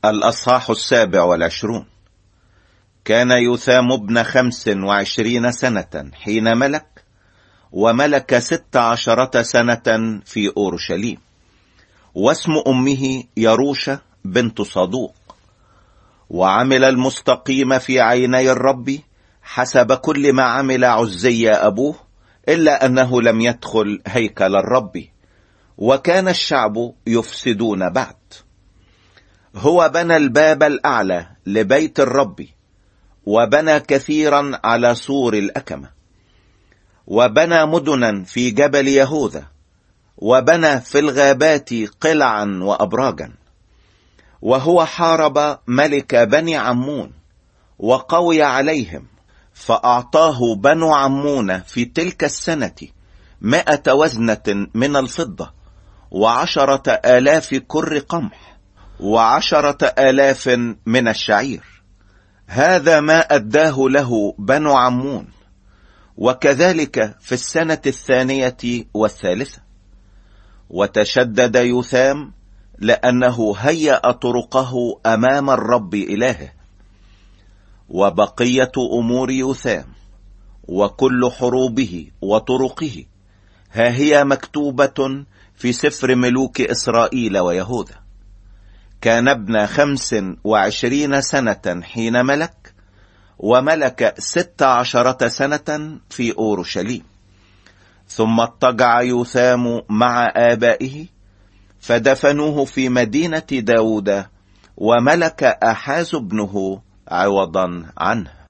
الأصحاح 27. كان يوثام ابن 25 سنة حين ملك، وملك 16 سنة في أورشليم، واسم أمه يروشة بنت صدوق. وعمل المستقيم في عيني الرب حسب كل ما عمل عزي أبوه، إلا أنه لم يدخل هيكل الرب، وكان الشعب يفسدون بعد. هو بنى الباب الأعلى لبيت الرب، وبنى كثيرا على سور الأكمة، وبنى مدنا في جبل يهوذا، وبنى في الغابات قلعا وأبراجا. وهو حارب ملك بني عمون وقوي عليهم، فأعطاه بنو عمون في تلك السنة 100 وزنة من الفضة، 10,000 كر قمح، 10,000 من الشعير. هذا ما أداه له بنو عمون. وكذلك في السنة 2 والثالثة. وتشدد يوثام لأنه هيأ طرقه أمام الرب إلهه. وبقية أمور يوثام وكل حروبه وطرقه ها هي مكتوبة في سفر ملوك إسرائيل ويهوذا. كان ابن 25 سنة حين ملك، وملك 16 سنة في أورشليم. ثم اضطجع يوثام مع آبائه، فدفنوه في مدينة داود، وملك أحاز ابنه عوضا عنه.